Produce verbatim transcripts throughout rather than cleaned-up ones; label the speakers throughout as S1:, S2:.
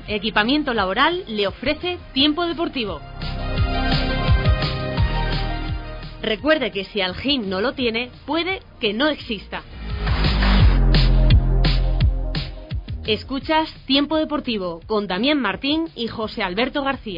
S1: equipamiento laboral, le ofrece Tiempo Deportivo. Recuerde que si Algin no lo tiene, puede que no exista. Escuchas Tiempo Deportivo con Damián Martín y José Alberto García.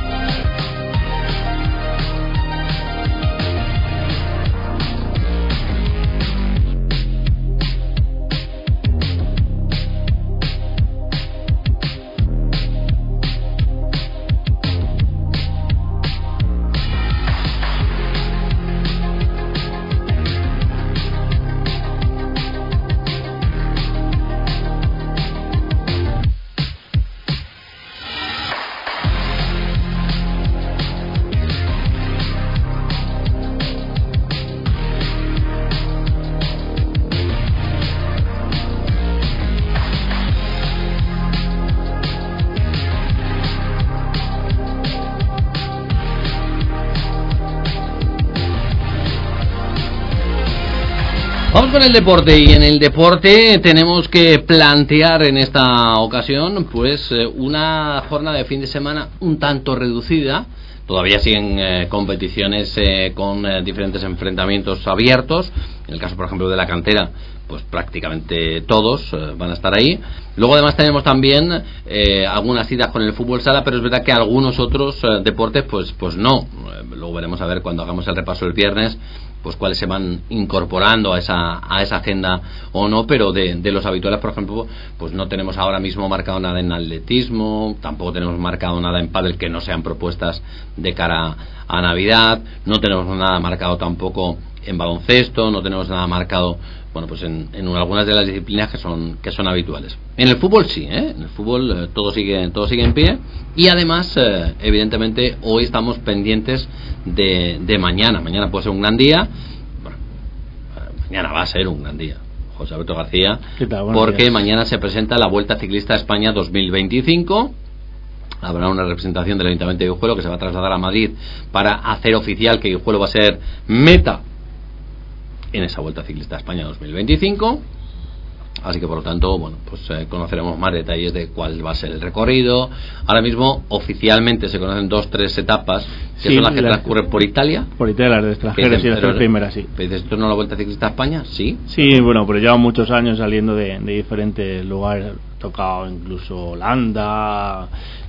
S2: Vamos con el deporte, y en el deporte tenemos que plantear en esta ocasión pues una jornada de fin de semana un tanto reducida. Todavía siguen eh, competiciones eh, con eh, diferentes enfrentamientos abiertos. En el caso, por ejemplo, de la cantera, pues prácticamente todos eh, van a estar ahí. Luego además tenemos también eh, algunas citas con el fútbol sala, pero es verdad que algunos otros eh, deportes pues pues no. Eh, luego veremos a ver cuando hagamos el repaso el viernes pues cuáles se van incorporando a esa a esa agenda o no, pero de, de los habituales, por ejemplo, pues no tenemos ahora mismo marcado nada en atletismo, tampoco tenemos marcado nada en pádel, que no sean propuestas de cara a Navidad, no tenemos nada marcado tampoco en baloncesto, no tenemos nada marcado, bueno, pues en, en algunas de las disciplinas que son que son habituales. En el fútbol sí, ¿eh? En el fútbol eh, todo sigue todo sigue en pie, y además eh, evidentemente hoy estamos pendientes de, de mañana. Mañana puede ser un gran día. Bueno, eh, mañana va a ser un gran día, José Alberto García, porque días. Mañana se presenta la Vuelta Ciclista a España dos mil veinticinco. Habrá una representación del Ayuntamiento de Guijuelo que se va a trasladar a Madrid para hacer oficial que Guijuelo va a ser meta en esa Vuelta Ciclista a España dos mil veinticinco. Así que por lo tanto, bueno, pues eh, conoceremos más detalles de cuál va a ser el recorrido. Ahora mismo oficialmente se conocen dos, tres etapas que sí, son las que las, transcurren por Italia.
S3: Por Italia, las de extranjeros, y las tres primeras, sí.
S2: ¿Dices esto no es la Vuelta Ciclista a España? Sí.
S3: Sí, bueno, pero llevan muchos años saliendo de, de diferentes lugares. Tocado incluso Holanda,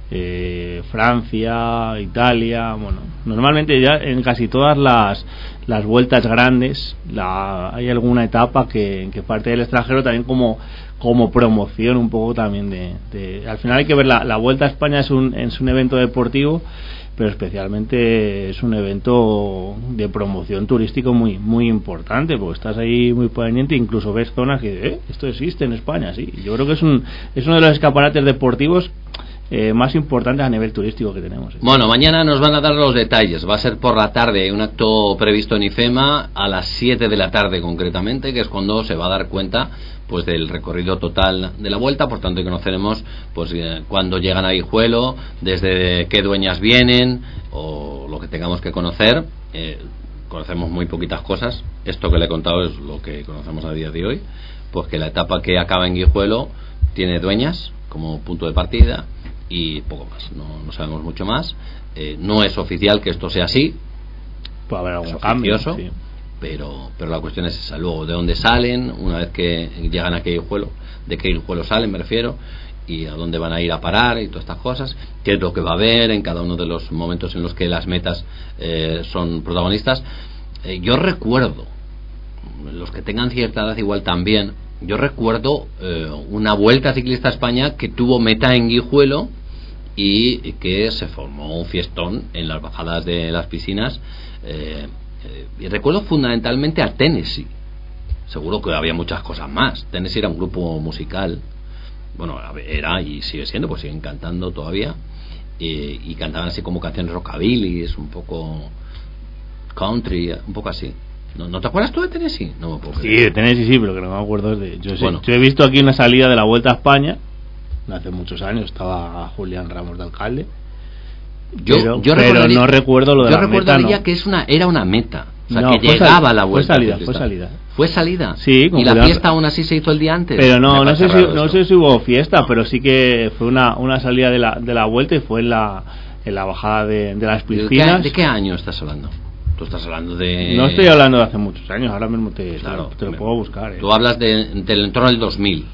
S3: eh, Francia, Italia. Bueno, normalmente ya en casi todas las las vueltas grandes la, hay alguna etapa que, que parte del extranjero también como como promoción un poco también de, de al final hay que ver la, la Vuelta a España es un es un evento deportivo, pero especialmente es un evento de promoción turístico muy muy importante, porque estás ahí muy pendiente, incluso ves zonas que eh, esto existe en España, sí. Yo creo que es un es uno de los escaparates deportivos Eh, más importantes a nivel turístico que tenemos. ¿eh?
S2: Bueno, mañana nos van a dar los detalles. Va a ser por la tarde, un acto previsto en IFEMA a las siete de la tarde concretamente, que es cuando se va a dar cuenta pues del recorrido total de la vuelta. Por tanto, conoceremos pues eh, cuándo llegan a Guijuelo, desde qué dueñas vienen o lo que tengamos que conocer. Eh, conocemos muy poquitas cosas. Esto que le he contado es lo que conocemos a día de hoy, pues que la etapa que acaba en Guijuelo tiene dueñas como punto de partida y poco más, no, no sabemos mucho más. Eh, no es oficial que esto sea así,
S3: puede haber algún cambio, sí.
S2: pero pero la cuestión es esa. Luego, de dónde salen una vez que llegan a qué Guijuelo, de qué Guijuelo salen, me refiero, y a dónde van a ir a parar y todas estas cosas, qué es lo que va a haber en cada uno de los momentos en los que las metas eh, son protagonistas. Eh, yo recuerdo, los que tengan cierta edad igual también, yo recuerdo eh, una Vuelta Ciclista a España que tuvo meta en Guijuelo y que se formó un fiestón en las bajadas de las piscinas. Eh, eh, y recuerdo fundamentalmente a Tennessee. Seguro que había muchas cosas más. Tennessee era un grupo musical, bueno, era y sigue siendo, pues siguen cantando todavía, eh, y cantaban así como canciones rockabilly, un poco country, un poco así. ¿No, ¿No te acuerdas tú de Tennessee? No me puedo creer.
S3: Sí, de Tennessee sí, pero que no me acuerdo de... Yo, sé, bueno. yo he visto aquí una salida de la Vuelta a España hace muchos años, estaba Julián Ramos de alcalde.
S2: Yo,
S3: pero,
S2: yo
S3: pero no recuerdo lo de
S2: yo
S3: la
S2: recuerdo
S3: meta,
S2: ya
S3: no.
S2: que es una era una meta. O sea,
S3: no,
S2: que llegaba sal- la vuelta.
S3: Fue salida,
S2: ciclista.
S3: fue salida.
S2: ¿Fue salida?
S3: Sí.
S2: ¿Y la fiesta aún así se hizo el día antes?
S3: Pero no, no sé, si, no sé si hubo fiesta, no. Pero sí que fue una, una salida de la, de la vuelta y fue en la, en la bajada de, de las piscinas.
S2: ¿De qué, ¿De qué año estás hablando? Tú estás hablando de...
S3: No estoy hablando de hace muchos años, ahora mismo te,
S2: claro,
S3: te, te lo puedo buscar. ¿eh?
S2: Tú hablas de, del entorno del dos mil.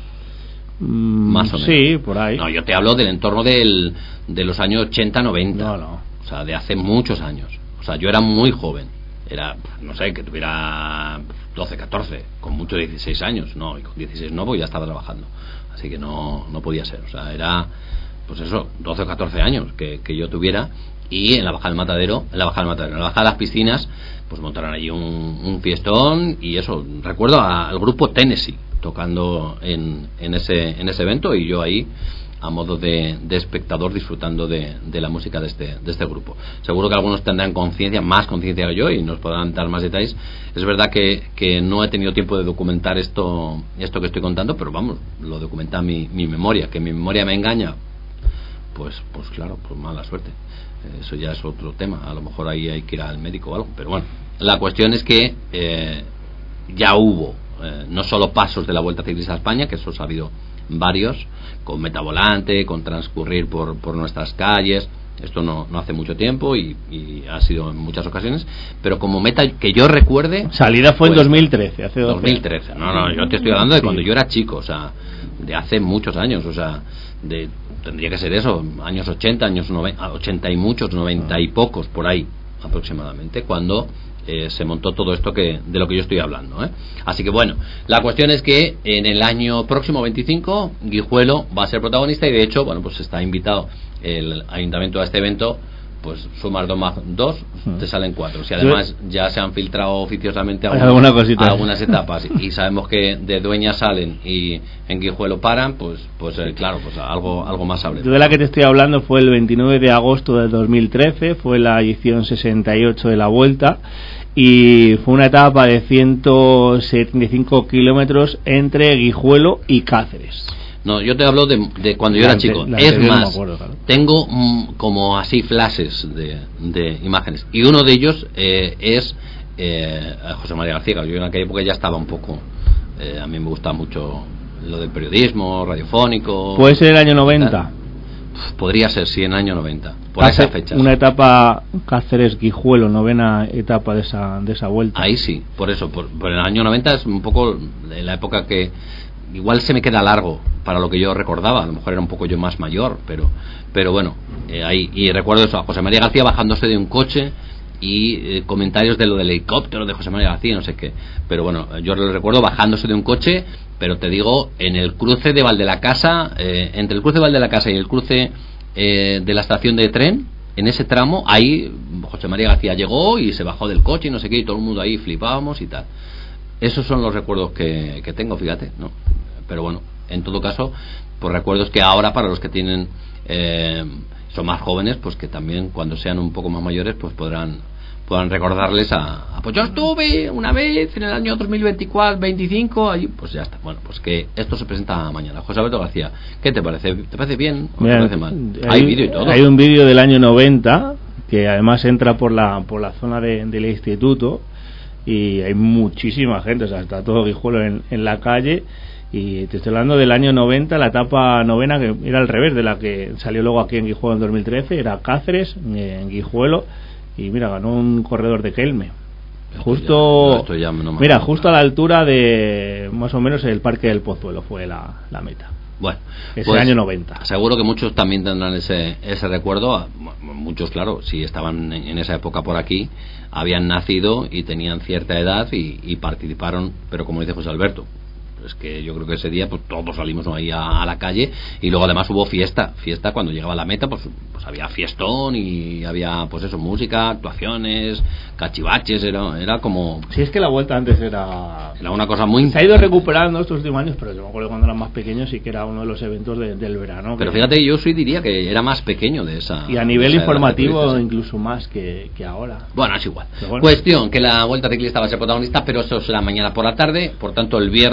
S3: Mm,
S2: más o menos.
S3: Sí, por ahí.
S2: No, yo te hablo del entorno del, de los años ochenta, noventa.
S3: No, no.
S2: O sea, de hace muchos años. O sea, yo era muy joven. Era, no sé, que tuviera doce, catorce, con mucho dieciséis años. No, y con dieciséis no, porque ya estaba trabajando. Así que no, no podía ser. O sea, era, pues eso, doce o catorce años que, que yo tuviera. Y en la bajada del Matadero, en la bajada del Matadero, en la bajada de las piscinas, pues montaron allí un, un fiestón. Y eso, recuerdo a, al grupo Tennessee tocando en, en ese en ese evento, y yo ahí a modo de, de espectador disfrutando de, de la música de este de este grupo. Seguro que algunos tendrán conciencia, más conciencia que yo, y nos podrán dar más detalles. Es verdad que, que no he tenido tiempo de documentar esto esto que estoy contando, pero vamos, lo documenta mi, mi memoria. Que mi memoria me engaña, pues pues claro, pues mala suerte. Eso ya es otro tema. A lo mejor ahí hay que ir al médico o algo, pero bueno, la cuestión es que eh, ya hubo Eh, no solo pasos de la Vuelta Ciclista a España, que esos ha habido varios, con metavolante, con transcurrir por, por nuestras calles. Esto no, no hace mucho tiempo y, y ha sido en muchas ocasiones, pero como meta que yo recuerde,
S3: salida fue
S2: pues,
S3: en dos mil trece, hace
S2: dos mil trece. No, no, yo te estoy hablando de cuando
S3: sí.
S2: yo era chico, o sea, de hace muchos años, o sea, de tendría que ser eso, años ochenta, años noventa, ochenta y muchos, noventa y pocos por ahí aproximadamente, cuando Eh, se montó todo esto que de lo que yo estoy hablando, ¿eh? Así que bueno, la cuestión es que en el año próximo veinticinco Guijuelo va a ser protagonista, y de hecho, bueno, pues está invitado el ayuntamiento a este evento. Pues sumar dos más dos te salen cuatro. Si además ya se han filtrado oficiosamente algunas, algunas etapas y sabemos que de Dueñas salen y en Guijuelo paran, pues pues eh, claro, pues algo algo más sabremos.
S3: Yo de la que te estoy hablando fue el veintinueve de agosto de dos mil trece, fue la edición sesenta y ocho de la Vuelta, y fue una etapa de ciento setenta y cinco kilómetros entre Guijuelo y Cáceres.
S2: No, yo te hablo de, de cuando yo
S3: la
S2: era chico.
S3: La
S2: es más,
S3: no me acuerdo, claro.
S2: Tengo mm, como así flashes de, de imágenes. Y uno de ellos eh, es eh, José María García. Yo en aquella época ya estaba un poco... Eh, a mí me gusta mucho lo del periodismo radiofónico.
S3: ¿Puede ser el año noventa?
S2: Podría ser, sí, en el año noventa. Por
S3: Hace
S2: esa fecha.
S3: Una etapa Cáceres-Guijuelo, novena etapa de esa, de esa vuelta.
S2: Ahí sí, por eso. Por, por el año noventa es un poco la época que... Igual se me queda largo para lo que yo recordaba, a lo mejor era un poco yo más mayor, pero pero bueno, eh, ahí, y recuerdo eso, a José María García bajándose de un coche y eh, comentarios de lo del helicóptero de José María García, no sé qué, pero bueno, yo lo recuerdo bajándose de un coche, pero te digo, en el cruce de Valdelacasa, eh, entre el cruce de Valdelacasa y el cruce eh, de la estación de tren, en ese tramo, ahí José María García llegó y se bajó del coche y no sé qué, y todo el mundo ahí flipábamos y tal. Esos son los recuerdos que, que tengo, fíjate, ¿no? Pero bueno, en todo caso, pues recuerdos que ahora para los que tienen eh, son más jóvenes, pues que también cuando sean un poco más mayores, pues podrán puedan recordarles a, a pues yo estuve una vez en el año dos mil veinticuatro, veinticinco, allí, pues ya está. Bueno, pues que esto se presenta mañana. José Alberto García, ¿qué te parece? ¿Te parece bien o
S3: Mira,
S2: te parece mal?
S3: Hay,
S2: hay vídeo y todo.
S3: Hay un vídeo del año noventa que además entra por la por la zona de, del instituto. Y hay muchísima gente, o sea, está todo Guijuelo en, en la calle. Y te estoy hablando del año noventa, la etapa novena, que era al revés de la que salió luego aquí en Guijuelo en dos mil trece, era Cáceres, en Guijuelo, y mira, ganó un corredor de Kelme. Justo,
S2: ya, ya no
S3: mira, justo a la altura de más o menos el Parque del Pozuelo fue la, la meta.
S2: Bueno,
S3: ese
S2: pues,
S3: año noventa.
S2: Seguro que muchos también tendrán ese ese recuerdo. Muchos, claro, si estaban en esa época por aquí, habían nacido y tenían cierta edad y, y participaron, pero como dice José Alberto, es que yo creo que ese día pues todos salimos ahí a, a la calle, y luego además hubo fiesta fiesta cuando llegaba a la meta, pues, pues había fiestón y había pues eso, música, actuaciones, cachivaches, era, era como...
S3: Sí, es que la vuelta antes era...
S2: Era una cosa muy...
S3: Se ha ido recuperando estos últimos años, pero yo me acuerdo cuando eran más pequeños sí que era uno de los eventos de, del verano.
S2: Pero
S3: que...
S2: fíjate, yo sí diría que era más pequeño de esa...
S3: Y a nivel informativo incluso más que, que ahora.
S2: Bueno, es igual.
S3: Bueno.
S2: Cuestión, que la Vuelta Ciclista va a ser protagonista, pero eso será mañana por la tarde, por tanto el viernes supongo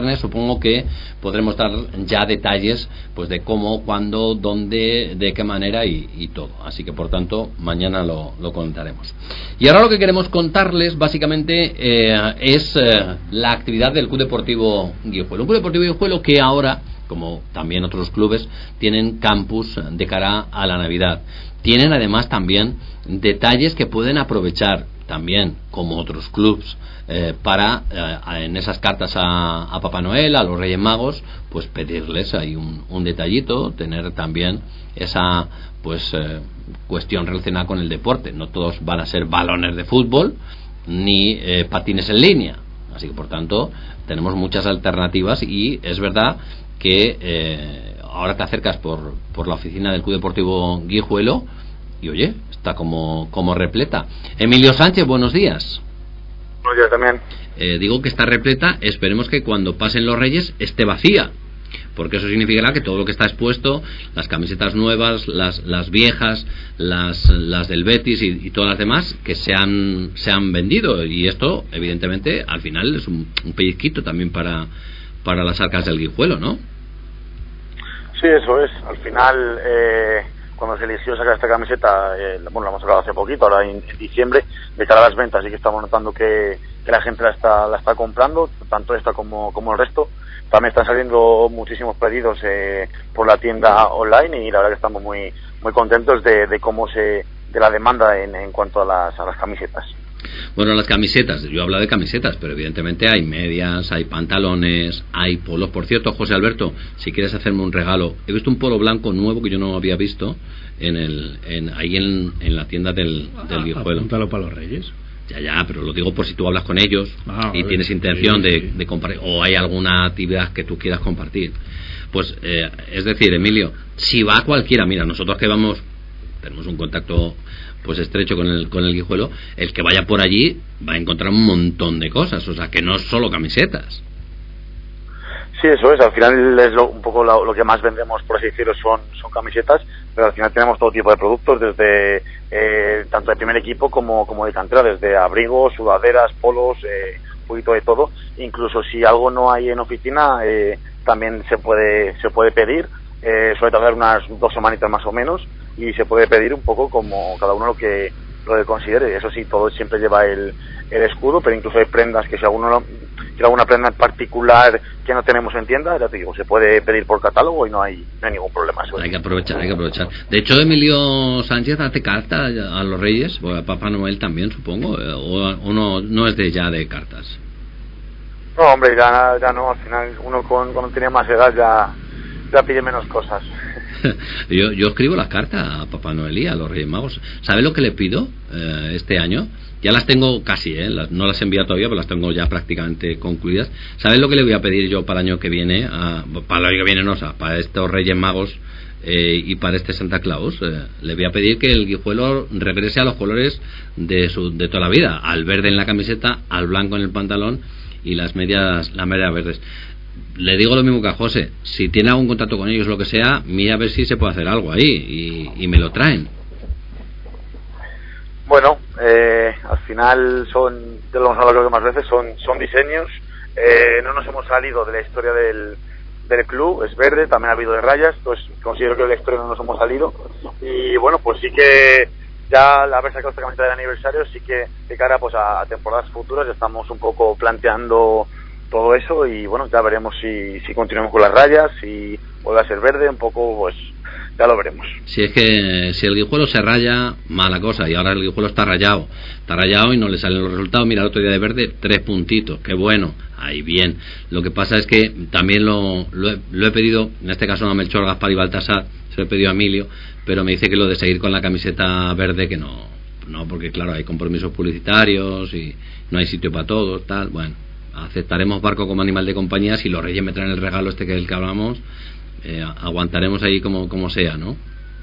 S2: supongo que podremos dar ya detalles pues de cómo, cuándo, dónde, de qué manera y, y todo. Así que por tanto mañana lo, lo contaremos. Y ahora lo que queremos contarles básicamente eh, es eh, la actividad del Club Deportivo Guijuelo. Un Club Deportivo Guijuelo que ahora, como también otros clubes, tienen campus de cara a la Navidad. Tienen además también detalles que pueden aprovechar también, como otros clubes, eh, para eh, en esas cartas a, a Papá Noel, a los Reyes Magos, pues pedirles ahí un, un detallito, tener también esa pues eh, cuestión relacionada con el deporte. No todos van a ser balones de fútbol ni eh, patines en línea, así que por tanto tenemos muchas alternativas. Y es verdad que eh, ahora te acercas por, por la oficina del Club Deportivo Guijuelo y oye, está como, como repleta. Emilio Sánchez, buenos días.
S4: Buenos días también.
S2: Eh, digo que está repleta, esperemos que cuando pasen los Reyes esté vacía, porque eso significará que todo lo que está expuesto, las camisetas nuevas, las, las viejas, las, las del Betis y, y todas las demás, que se han, se han vendido. Y esto, evidentemente, al final es un, un pellizquito también para, para las arcas del Guijuelo, ¿no?
S4: Sí, eso es. Al final, eh, cuando se eligió sacar esta camiseta, eh, bueno, la hemos sacado hace poquito, ahora en, en diciembre, de cara a las ventas, sí que estamos notando que, que la gente la está, la está comprando, tanto esta como, como el resto. También están saliendo muchísimos pedidos eh, por la tienda online y la verdad que estamos muy muy contentos de, de cómo se de la demanda en, en cuanto a las, a las camisetas.
S2: Bueno, las camisetas, yo hablo de camisetas, pero evidentemente hay medias, hay pantalones, hay polos. Por cierto, José Alberto, si quieres hacerme un regalo, he visto un polo blanco nuevo que yo no había visto en el en, ahí en, en la tienda del, del Guijuelo.
S3: Apúntalo para los Reyes.
S2: Ya, ya, pero lo digo por si tú hablas con ellos
S3: ah,
S2: y
S3: ver,
S2: tienes intención
S3: sí,
S2: de,
S3: sí.
S2: de compartir, o hay alguna actividad que tú quieras compartir. Pues, eh, es decir, Emilio, si va cualquiera, mira, nosotros que vamos, tenemos un contacto pues estrecho con el con el Guijuelo, el que vaya por allí va a encontrar un montón de cosas, o sea, que no solo camisetas.
S4: Sí, eso es, al final es lo, un poco lo, lo que más vendemos, por así decirlo, son, son camisetas, pero al final tenemos todo tipo de productos, desde eh, tanto de primer equipo como, como de cantera, desde abrigos, sudaderas, polos, eh, un poquito de todo. Incluso si algo no hay en oficina, eh, también se puede se puede pedir, eh, suele tardar unas dos semanitas más o menos, y se puede pedir un poco como cada uno lo que lo que considere. Eso sí, todo siempre lleva el, el escudo, pero incluso hay prendas que si alguno no, quiere alguna prenda en particular que no tenemos en tienda, ya te digo, se puede pedir por catálogo y no hay, no hay ningún problema. Eso
S2: hay que aprovechar, hay que aprovechar. De hecho, Emilio Sánchez hace carta a los Reyes, o a Papá Noel también, supongo, o, o no, no es de ya de cartas.
S4: No, hombre, ya, ya no, al final uno con, cuando tenía más edad ya, ya pide menos cosas.
S2: yo, yo escribo las cartas a Papá Noel y a los Reyes Magos. ¿Sabe lo que le pido eh, este año? Ya las tengo casi, ¿eh? Las, no las he enviado todavía, pero las tengo ya prácticamente concluidas. ¿Sabes lo que le voy a pedir yo para el año que viene? A, para el año que viene, no, o sea, para estos Reyes Magos eh, y para este Santa Claus. Eh, le voy a pedir que el Guijuelo regrese a los colores de, su, de toda la vida. Al verde en la camiseta, al blanco en el pantalón y las medias, las medias verdes. Le digo lo mismo que a José. Si tiene algún contacto con ellos, lo que sea, mira a ver si se puede hacer algo ahí y, y me lo traen.
S4: Bueno, eh, al final son, ya lo hemos hablado creo que más veces, son, son diseños. Eh, no nos hemos salido de la historia del, del club, es verde, también ha habido de rayas, pues considero que de la historia no nos hemos salido. Y bueno, pues sí que ya al haber sacado esta camiseta de aniversario, sí que de cara pues a, a temporadas futuras estamos un poco planteando todo eso y bueno, ya veremos si, si continuamos con las rayas, si vuelve a ser verde, un poco pues ya lo veremos.
S2: Si es que si el Guijuelo se raya, mala cosa, y ahora el Guijuelo está rayado, está rayado y no le salen los resultados. Mira, el otro día de verde, tres puntitos, qué bueno, ahí bien. Lo que pasa es que también lo, lo, he, lo he pedido, en este caso no a Melchor, Gaspar y Baltasar, se lo he pedido a Emilio, pero me dice que lo de seguir con la camiseta verde, que no, no, porque claro, hay compromisos publicitarios y no hay sitio para todos, tal, bueno. Aceptaremos barco como animal de compañía. Si los Reyes me traen el regalo este que del que hablamos, eh, aguantaremos ahí como, como sea, ¿no?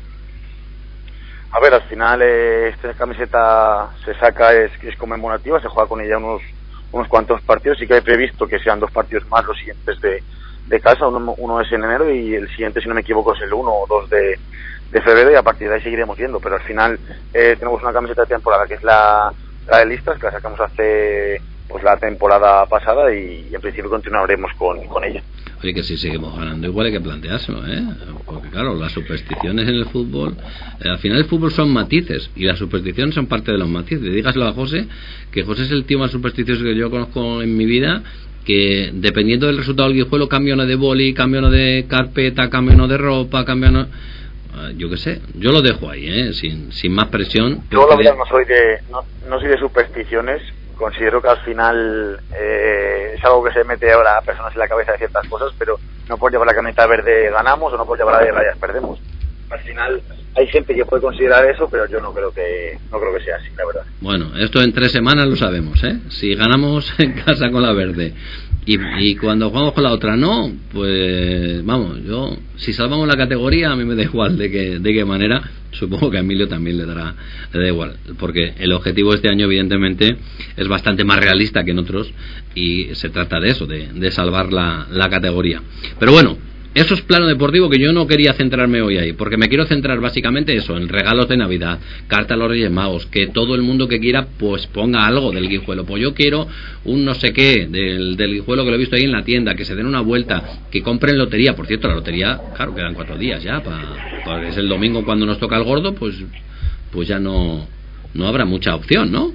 S4: A ver, al final eh, esta camiseta se saca, es, es conmemorativa, se juega con ella unos unos cuantos partidos, y que hay previsto que sean dos partidos más los siguientes de, de casa, uno, uno es en enero y el siguiente, si no me equivoco, es el uno o dos de, de febrero, y a partir de ahí seguiremos viendo, pero al final eh, tenemos una camiseta de temporada que es la, la de listas, que la sacamos hace pues la temporada pasada y, y en principio continuaremos con, con ella.
S2: Oye, que si seguimos ganando igual hay que planteárselo, ¿eh? Porque claro, las supersticiones en el fútbol, eh, al final el fútbol son matices y las supersticiones son parte de los matices. Dígaselo a José, que José es el tío más supersticioso que yo conozco en mi vida, que dependiendo del resultado del guijuelo cambio no de boli, cambio no de carpeta, cambio no de ropa, cambio no... Yo qué sé, yo lo dejo ahí, ¿eh? sin, sin más presión.
S4: Yo la verdad no soy de no, no soy de supersticiones. Considero que al final eh, es algo que se mete ahora a personas en la cabeza de ciertas cosas, pero no por llevar la camiseta verde ganamos o no por llevar la de rayas perdemos. Al final hay gente que puede considerar eso, pero yo no creo que no creo que sea así, la verdad.
S2: Bueno, esto en tres semanas lo sabemos, ¿eh? Si ganamos en casa con la verde y, y cuando jugamos con la otra no, pues vamos, yo si salvamos la categoría a mí me da igual de qué de qué manera. Supongo que a Emilio también le dará le da igual, porque el objetivo este año evidentemente es bastante más realista que en otros y se trata de eso, de, de salvar la, la categoría. Pero bueno, eso es plano deportivo, que yo no quería centrarme hoy ahí, porque me quiero centrar básicamente eso, en regalos de Navidad, carta a los Reyes Magos, que todo el mundo que quiera pues ponga algo del guijuelo. Pues yo quiero un no sé qué del, del guijuelo que lo he visto ahí en la tienda, que se den una vuelta, que compren lotería. Por cierto, la lotería, claro, quedan cuatro días ya, para, para es el domingo cuando nos toca el gordo, pues pues ya no, no habrá mucha opción, ¿no?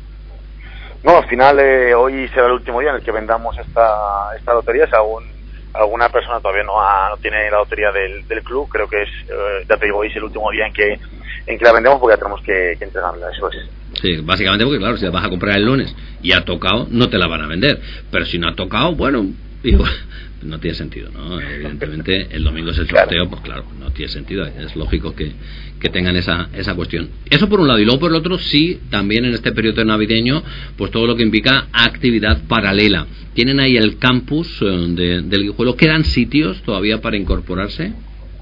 S4: No, al final eh, hoy será el último día en el que vendamos esta, esta lotería, si aún alguna persona todavía no, ha, no tiene la lotería del, del club, creo que es, eh, ya te digo, hoy es el último día en que en que la vendemos porque ya tenemos que, que entregarla, eso es.
S2: Sí, básicamente porque claro, si la vas a comprar el lunes y ha tocado, no te la van a vender, pero si no ha tocado, bueno, digo, no tiene sentido, ¿no? Evidentemente el domingo es el sorteo, claro. Pues claro, no tiene sentido, es lógico que, que tengan esa, esa cuestión. Eso por un lado, y luego por el otro, sí, también en este periodo navideño, pues todo lo que implica actividad paralela. ¿Tienen ahí el campus de, del guijuelo? ¿Quedan sitios todavía para incorporarse?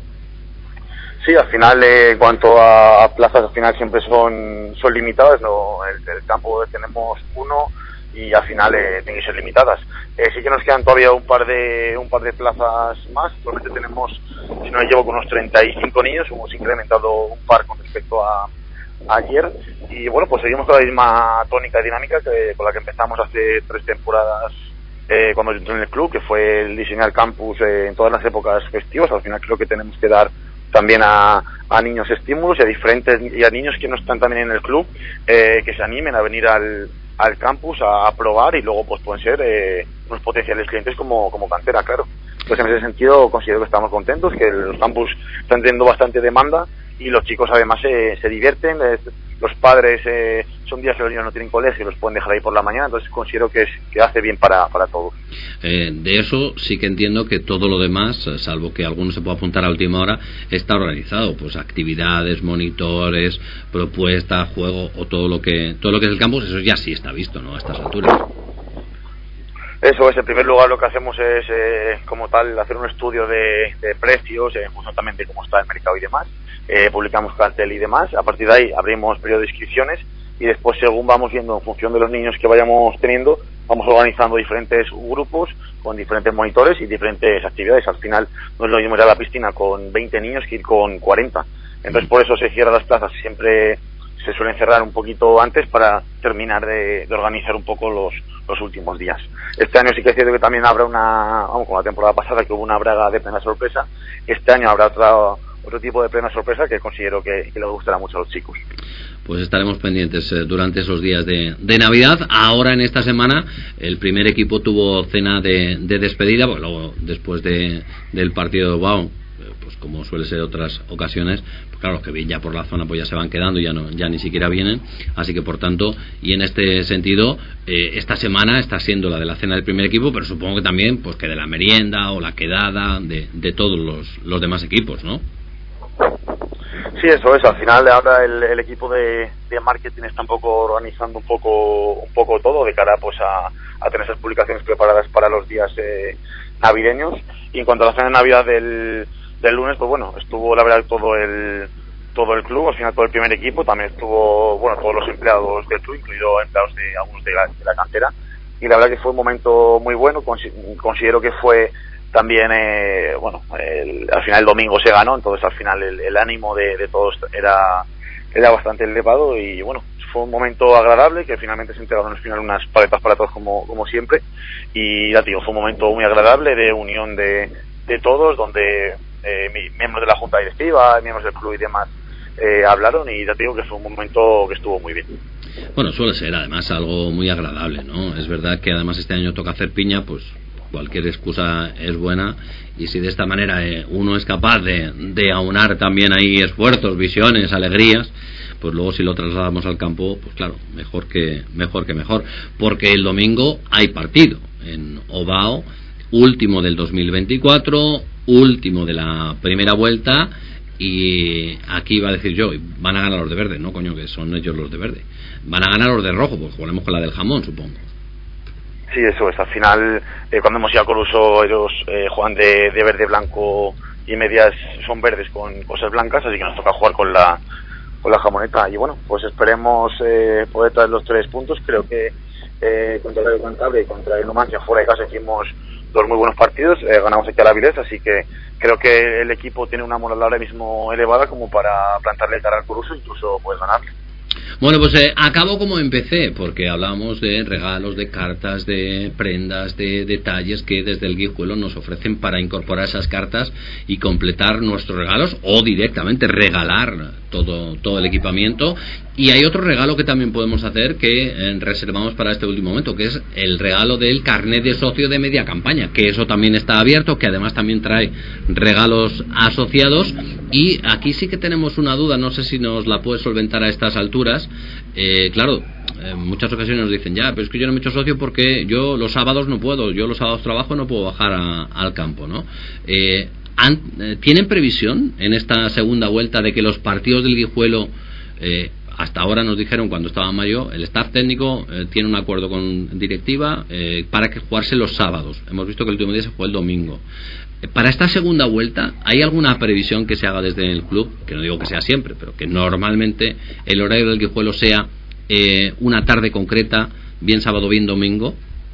S4: Sí, al final, eh, en cuanto a, a plazas, al final siempre son son limitadas, ¿no? El, el campo tenemos uno y al final eh, tienen que ser limitadas. Eh, sí que nos quedan todavía un par de un par de plazas más. Actualmente tenemos, si no me llevo, con unos treinta y cinco niños, hemos incrementado un par con respecto a, a ayer y bueno, pues seguimos con la misma tónica y dinámica que con la que empezamos hace tres temporadas eh, cuando yo entré en el club, que fue el diseñar campus eh, en todas las épocas festivas. Al final creo que tenemos que dar también a, a niños estímulos y a diferentes y a niños que no están también en el club, eh, que se animen a venir al al campus a, a probar y luego pues pueden ser eh, unos potenciales clientes como, como cantera, claro. Pues en ese sentido considero que estamos contentos, que los campus están teniendo bastante demanda y los chicos además eh, se divierten, eh, los padres eh, son días que los niños no tienen colegio y los pueden dejar ahí por la mañana, entonces considero que, es, que hace bien para, para todos.
S2: Eh, de eso sí que entiendo que todo lo demás, salvo que alguno se pueda apuntar a última hora, está organizado, pues actividades, monitores, propuestas, juego o todo lo que todo lo que es el campus, eso ya sí está visto, ¿no? A estas alturas.
S4: Eso es, en primer lugar lo que hacemos es, eh, como tal, hacer un estudio de, de precios, eh, justamente cómo está el mercado y demás, eh, publicamos cartel y demás, a partir de ahí abrimos periodo de inscripciones y después, según vamos viendo, en función de los niños que vayamos teniendo, vamos organizando diferentes grupos con diferentes monitores y diferentes actividades. Al final no es lo mismo ir a la piscina con veinte niños que ir con cuarenta, entonces por eso se cierran las plazas, siempre se suelen cerrar un poquito antes para terminar de, de organizar un poco los, los últimos días. Este año sí que es cierto que también habrá una, vamos, como la temporada pasada que hubo una braga de plena sorpresa, este año habrá otra, otro tipo de plena sorpresa que considero que, que les gustará mucho a los chicos.
S2: Pues estaremos pendientes eh, durante esos días de, de Navidad. Ahora en esta semana el primer equipo tuvo cena de, de despedida, pues luego después de, del partido de Bilbao, pues como suele ser otras ocasiones, pues claro, los que vienen ya por la zona pues ya se van quedando, ya no ya ni siquiera vienen, así que por tanto, y en este sentido, eh, esta semana está siendo la de la cena del primer equipo, pero supongo que también pues que de la merienda o la quedada de, de todos los, los demás equipos, ¿no?
S4: Sí, eso es. Al final ahora el, el equipo de, de marketing está un poco organizando un poco un poco todo de cara pues a, a tener esas publicaciones preparadas para los días eh, navideños. Y en cuanto a la cena de Navidad del, del lunes, pues bueno, estuvo la verdad todo el todo el club, al final todo el primer equipo, también estuvo, bueno, todos los empleados del club, incluido empleados de algunos de la, de la cantera, y la verdad que fue un momento muy bueno. Considero que fue también, eh, bueno, el, al final el domingo se ganó, entonces al final el, el ánimo de, de todos era era bastante elevado y bueno, fue un momento agradable, que finalmente se entregaron al final unas paletas para todos como, como siempre, y ya te digo, fue un momento muy agradable de unión de, de todos, donde eh, miembros de la junta directiva, miembros del club y demás eh, hablaron, y ya te digo que fue un momento que estuvo muy bien.
S2: Bueno, suele ser además algo muy agradable, ¿no? Es verdad que además este año toca hacer piña, pues cualquier excusa es buena, y si de esta manera eh, uno es capaz de, de aunar también ahí esfuerzos, visiones, alegrías, pues luego si lo trasladamos al campo, pues claro, mejor que mejor que mejor, porque el domingo hay partido en Ovao, último del dos mil veinticuatro, último de la primera vuelta, y aquí iba a decir yo, van a ganar los de verde, no coño, que son ellos los de verde, van a ganar los de rojo, pues jugaremos con la del jamón, supongo.
S4: Sí, eso es. Al final, eh, cuando hemos ido a Coruso, ellos eh, juegan de, de verde, blanco, y medias son verdes con cosas blancas, así que nos toca jugar con la con la jamoneta. Y bueno, pues esperemos eh, poder traer los tres puntos. Creo que eh, contra el Cantabria y contra el Numancia fuera de casa hicimos dos muy buenos partidos, eh, ganamos aquí a la Avilés, así que creo que el equipo tiene una moral ahora mismo elevada como para plantarle cara al Coruso, incluso puedes ganarle.
S2: Bueno, pues eh, acabo como empecé, porque hablamos de regalos, de cartas, de prendas, de detalles que desde el Guijuelo nos ofrecen para incorporar esas cartas y completar nuestros regalos, o directamente regalar todo, todo el equipamiento. Y hay otro regalo que también podemos hacer, que eh, reservamos para este último momento, que es el regalo del carnet de socio de media campaña, que eso también está abierto, que además también trae regalos asociados. Y aquí sí que tenemos una duda, no sé si nos la puedes solventar a estas alturas. Eh, claro, en muchas ocasiones nos dicen, ya, pero es que yo no me he hecho socio porque yo los sábados no puedo, yo los sábados trabajo, no puedo bajar a, al campo, ¿no? Eh, han, eh, ¿Tienen previsión en esta segunda vuelta de que los partidos del Guijuelo, eh, hasta ahora nos dijeron cuando estaba en mayo, el staff técnico eh, tiene un acuerdo con directiva eh, para que jugarse los sábados? Hemos visto que el último día se jugó el domingo. Para esta segunda vuelta, ¿hay alguna previsión que se haga desde el club? Que no digo que sea siempre, pero que normalmente el horario del Guijuelo sea eh, una tarde concreta, bien sábado, bien domingo.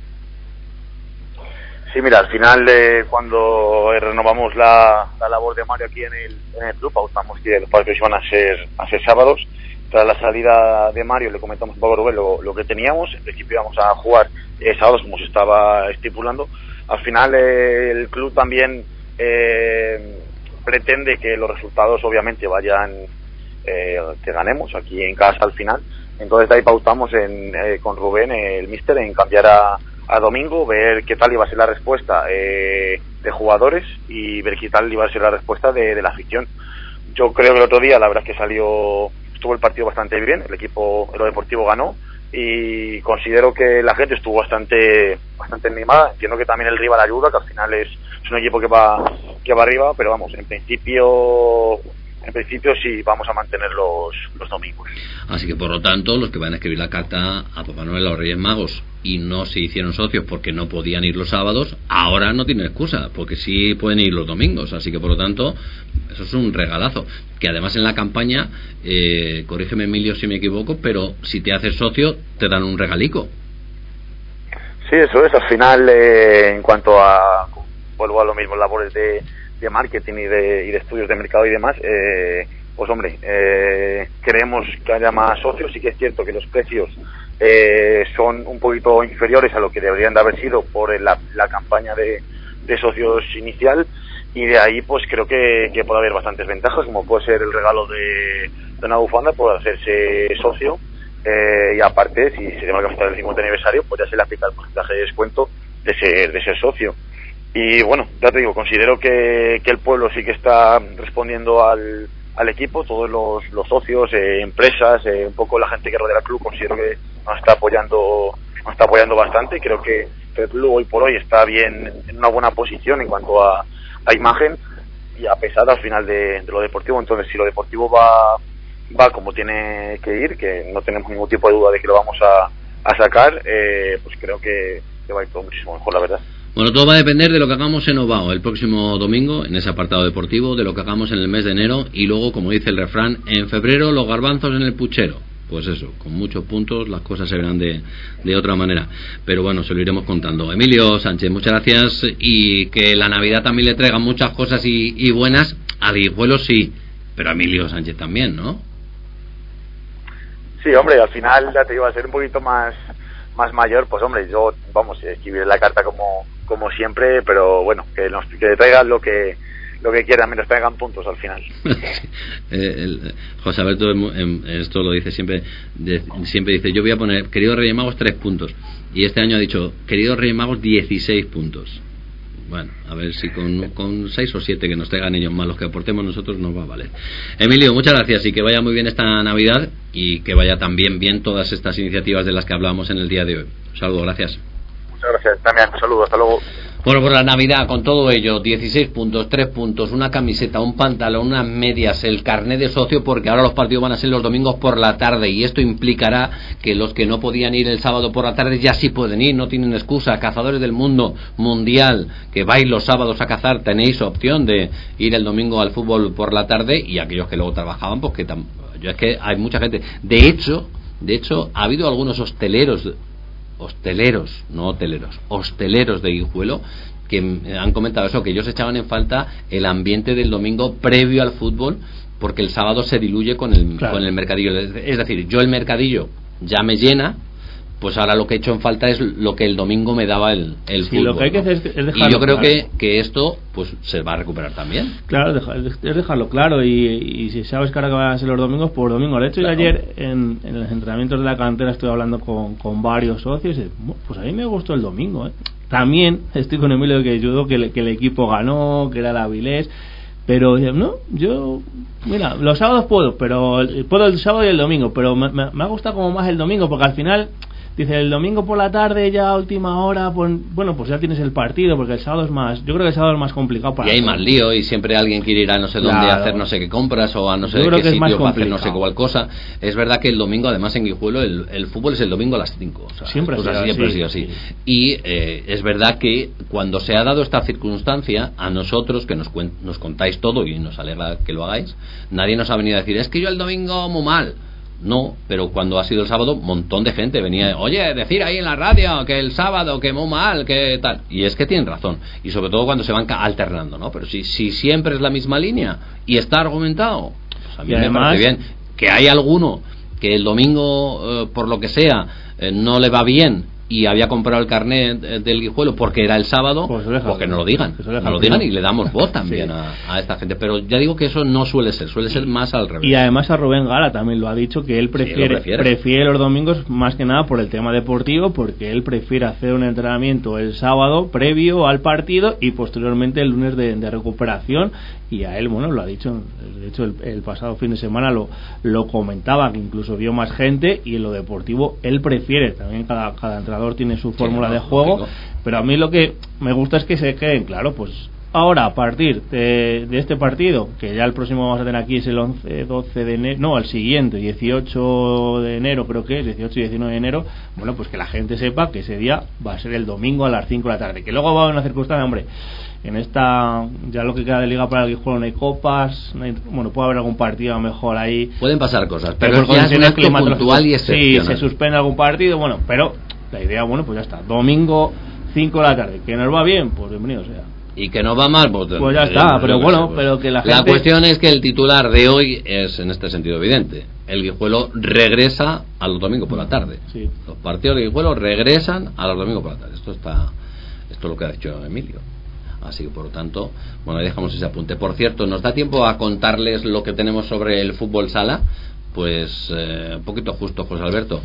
S4: Sí, mira, al final eh, cuando renovamos la, la labor de Mario aquí en el, en el club, pautamos que los partidos iban a ser, a ser sábados. Tras la salida de Mario le comentamos un poco a Rubén lo, lo que teníamos. En principio íbamos a jugar eh, sábados como se estaba estipulando. Al final eh, el club también eh, pretende que los resultados obviamente vayan, eh, que ganemos aquí en casa al final. Entonces de ahí pautamos en, eh, con Rubén, eh, el míster, en cambiar a, a domingo, ver qué tal iba a ser la respuesta eh, de jugadores y ver qué tal iba a ser la respuesta de, de la afición. Yo creo que el otro día la verdad es que salió, estuvo el partido bastante bien, el equipo, el deportivo ganó, y considero que la gente estuvo bastante bastante animada. Entiendo que también el rival ayuda, que al final es, es un equipo que va que va arriba, pero vamos, en principio en principio sí vamos a mantener los, los domingos.
S2: Así que por lo tanto, los que van a escribir la carta a Papá Noel, a los Reyes Magos, y no se hicieron socios porque no podían ir los sábados, ahora no tienen excusa, porque sí pueden ir los domingos. Así que por lo tanto, eso es un regalazo. Que además en la campaña, eh, corrígeme Emilio si me equivoco, pero si te haces socio te dan un regalico.
S4: Sí, eso es. Al final, eh, en cuanto a, vuelvo a lo mismo, labores de, de marketing y de, y de estudios de mercado y demás, eh, pues hombre, eh, queremos que haya más socios. Sí que es cierto que los precios eh, son un poquito inferiores a lo que deberían de haber sido por la, la campaña de, de socios inicial, y de ahí pues creo que, que puede haber bastantes ventajas, como puede ser el regalo de, de una bufanda por hacerse socio, eh, y aparte si se llama que el cincuenta aniversario, pues ya se le aplica el porcentaje de descuento de ser, de ser socio. Y bueno, ya te digo, considero que, que el pueblo sí que está respondiendo al, al equipo, todos los, los socios, eh, empresas, eh, un poco la gente que rodea el club, considero que nos está apoyando nos está apoyando bastante. Creo que el club hoy por hoy está bien, en una buena posición en cuanto a, a imagen, y a pesar al final de, de lo deportivo. Entonces si lo deportivo va va como tiene que ir, que no tenemos ningún tipo de duda de que lo vamos a, a sacar, eh, pues creo que, que va a ir todo muchísimo mejor, la verdad.
S2: Bueno, todo va a depender de lo que hagamos en Ovao el próximo domingo, en ese apartado deportivo, de lo que hagamos en el mes de enero, y luego, como dice el refrán, en febrero los garbanzos en el puchero. Pues eso, con muchos puntos las cosas se verán de, de otra manera. Pero bueno, se lo iremos contando. Emilio Sánchez, muchas gracias, y que la Navidad también le traiga muchas cosas y, y buenas. Al Guijuelo sí, pero a Emilio Sánchez también, ¿no?
S4: Sí, hombre, al final ya te digo, a ser un poquito más más mayor, pues hombre, yo, vamos, escribiré la carta como como siempre, pero bueno, que nos que traigan lo que lo que quieran, mientras traigan puntos al final.
S2: eh, el, José Alberto esto lo dice siempre, de, siempre dice, yo voy a poner, queridos Reyes Magos, tres puntos, y este año ha dicho, queridos Reyes Magos, dieciséis puntos. Bueno, a ver si con, con seis o siete que nos traigan ellos más los que aportemos nosotros nos va a valer. Emilio, muchas gracias y que vaya muy bien esta Navidad y que vaya también bien todas estas iniciativas de las que hablábamos en el día de hoy. Un saludo, gracias.
S4: Muchas gracias, también, un saludo, hasta luego.
S2: Bueno, por la Navidad, con todo ello, dieciséis puntos, tres puntos, una camiseta, un pantalón, unas medias, el carnet de socio, porque ahora los partidos van a ser los domingos por la tarde y esto implicará que los que no podían ir el sábado por la tarde ya sí pueden ir, no tienen excusa. Cazadores del mundo mundial, que vais los sábados a cazar, tenéis opción de ir el domingo al fútbol por la tarde, y aquellos que luego trabajaban, pues que tam- yo es que hay mucha gente. De hecho, de hecho, ha habido algunos hosteleros hosteleros, no hoteleros, hosteleros de Guijuelo que han comentado eso, que ellos echaban en falta el ambiente del domingo previo al fútbol, porque el sábado se diluye con el, claro. con el mercadillo. Es decir, yo el mercadillo ya me llena, pues ahora lo que he hecho en falta es lo que el domingo me daba el, el sí, fútbol.
S3: Lo que hay que
S2: ¿no?
S3: hacer es dejarlo
S2: y yo creo
S3: claro.
S2: que, que esto pues se va a recuperar también.
S3: Claro, es dejarlo claro, y, y si sabes que ahora que van a ser los domingos, por domingo. De hecho, claro. yo ayer en, en los entrenamientos de la cantera estuve hablando con, con varios socios y pues a mí me gustó el domingo, ¿eh? También estoy con Emilio, que ayudó, que, que el equipo ganó, que era el Avilés, pero no, yo mira, los sábados puedo, pero puedo el sábado y el domingo, pero me, me, me ha gustado como más el domingo, porque al final dice el domingo por la tarde ya a última hora, pues, bueno, pues ya tienes el partido, porque el sábado es más, yo creo que el sábado es más complicado para
S2: y hay más lío, y siempre alguien quiere ir a no sé dónde claro. a hacer no sé qué compras, o a no sé qué sitio para hacer no sé cuál cosa. Es verdad que el domingo, además en Guijuelo, el, el fútbol es el domingo a las cinco, o sea,
S3: siempre,
S2: pues así, siempre ha sido así, sí. Y eh, es verdad que cuando se ha dado esta circunstancia, a nosotros que nos, cuen- nos contáis todo y nos alegra que lo hagáis, nadie nos ha venido a decir, es que yo el domingo muy mal. No, pero cuando ha sido el sábado, un montón de gente venía, oye, decir ahí en la radio que el sábado, que muy mal, que tal. Y es que tienen razón, y sobre todo cuando se van alternando, ¿no? Pero si, si siempre es la misma línea y está argumentado, pues a mí y me además, parece bien. Que hay alguno que el domingo, eh, por lo que sea, eh, no le va bien y había comprado el carnet del Guijuelo porque era el sábado, pues deja, que no lo digan, no lo digan y le damos voz también sí. a, a esta gente. Pero ya digo que eso no suele ser, suele ser más al revés.
S3: Y además a Rubén Gala también lo ha dicho, que él prefiere, sí, prefiere. prefiere los domingos más que nada por el tema deportivo, porque él prefiere hacer un entrenamiento el sábado previo al partido y posteriormente el lunes de, de recuperación. Y a él, bueno, lo ha dicho, de hecho el, el pasado fin de semana lo, lo comentaba, que incluso vio más gente, y en lo deportivo él prefiere, también cada, cada entrenador tiene su fórmula sí, no, de juego, no pero a mí lo que me gusta es que se queden claro, pues ahora a partir de, de este partido, que ya el próximo vamos a tener aquí es el once, doce de enero, no, el siguiente, dieciocho de enero creo que es, dieciocho y diecinueve de enero, bueno, pues que la gente sepa que ese día va a ser el domingo a las cinco de la tarde, que luego va a haber una circunstancia, hombre, en esta, ya lo que queda de liga para el Guijuelo no hay copas, no hay, bueno, puede haber algún partido mejor ahí.
S2: Pueden pasar cosas, pero, pero ya es un acto puntual y excepcional.
S3: Sí, se suspende algún partido, bueno, pero la idea, bueno, pues ya está, domingo cinco de la tarde, que nos va bien, pues bienvenido sea.
S2: Y que no va mal, pues,
S3: pues ya está, pero bueno, pero que la gente...
S2: La cuestión es que el titular de hoy es en este sentido evidente. El Guijuelo regresa a los domingos por la tarde.
S3: Sí.
S2: Los partidos de Guijuelo regresan a los domingos por la tarde. Esto está, esto es lo que ha dicho Emilio. Así que por lo tanto, bueno, ahí dejamos ese apunte. Por cierto, ¿nos da tiempo a contarles lo que tenemos sobre el fútbol sala? Pues eh, un poquito justo, José Alberto.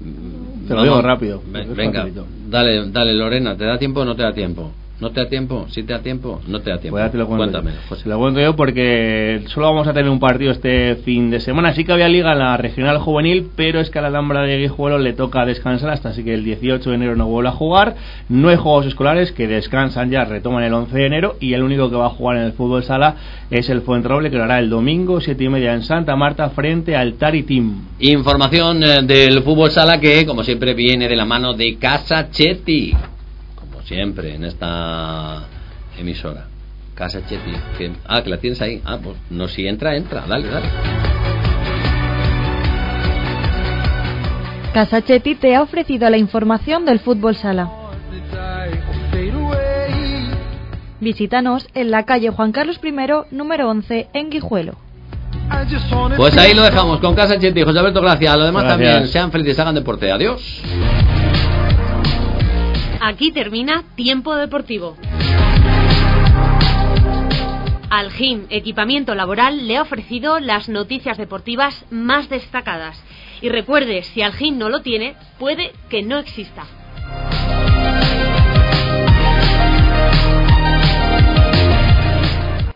S3: Te lo digo rápido.
S2: Venga, dale, dale Lorena, ¿te da tiempo o no te da tiempo? ¿No te da tiempo? ¿Sí te da tiempo? ¿No te da tiempo?
S3: Pues ya te lo cuento.
S2: Cuéntame, José.
S3: Te lo cuento yo porque solo vamos a tener un partido este fin de semana. Sí que había liga en la regional juvenil, pero es que a la Alhambra de Guijuelo le toca descansar hasta así que el dieciocho de enero no vuelve a jugar. No hay juegos escolares, que descansan ya, retoman el once de enero, y el único que va a jugar en el fútbol sala es el Fuenroble, que lo hará el domingo siete y media en Santa Marta frente al Tari Team.
S2: Información eh, del fútbol sala que, como siempre, viene de la mano de Casa Chetti. Siempre en esta emisora Casa Chetti, que, ah, que la tienes ahí, ah, pues no, si entra, entra, dale, dale.
S5: Casa Chetti te ha ofrecido la información del fútbol sala. Visítanos en la calle Juan Carlos I, número once, en Guijuelo.
S2: Pues ahí lo dejamos con Casa Chetti, José Alberto, gracias. A lo demás
S3: Gracias.
S2: también, sean felices, hagan deporte. Adiós.
S1: Aquí termina Tiempo Deportivo. Algin Equipamiento Laboral le ha ofrecido las noticias deportivas más destacadas. Y recuerde, si Algin no lo tiene, puede que no exista.